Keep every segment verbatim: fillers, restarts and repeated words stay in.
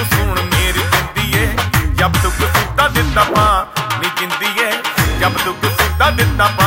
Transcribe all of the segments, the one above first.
तू सुन मेरी जिंदगी जब तू कसूता दिता पा नी जिंदगी जब तू कसूता दिता पा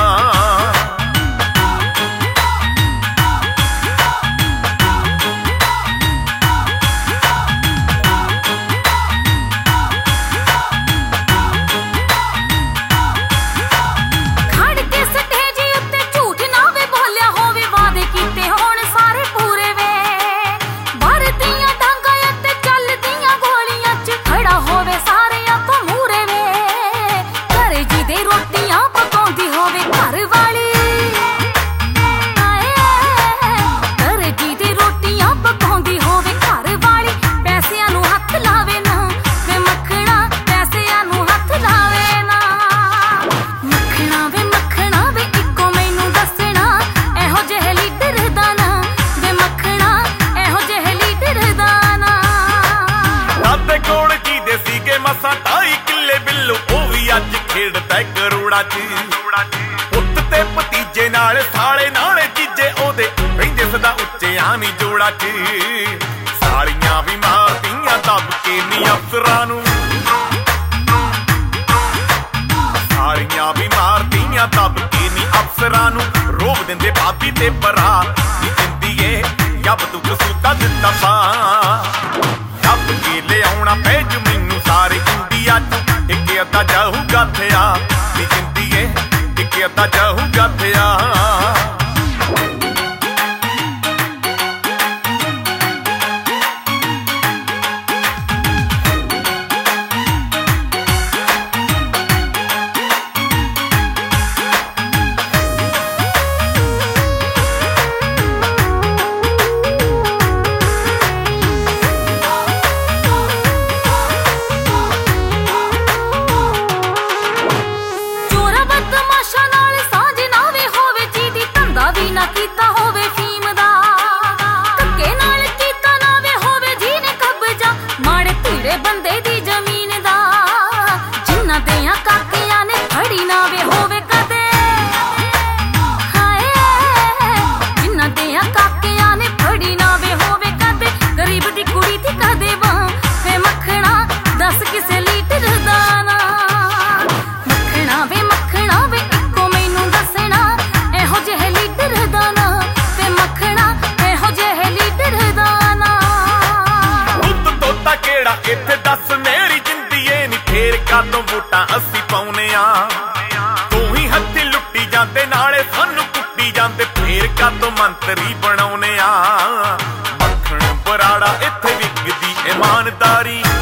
करोड़ा पुत ते भतीजे नाल साले नाले चीजे ओदे रहिंदे सदा उच्चे आनी जोड़ा च सालियां भी मारदियां दब के नी अफसरां नूं सालियां भी मारदियां दब के नी अफसरां नूं रोब दिंदे भाभी ते भरा नी जिंदगी जब तू कसूता दिता पा जब के ले आउणा पै जू मैनूं सारे इंडिया च एक अद्धा जाऊगा थिया नी जिंदगी एक अद्धा जाऊगा थिया इत्थे दस मेरी जिंदगी नी फेर कातों वोटां असी पाउने आ तू ही हत्थी लुट्टी जांदे नाले सानू कुट्टी जांदे फेर कातों मंत्री बनाउने आ मक्खण बराड़ा इत्थे विकदी ईमानदारी।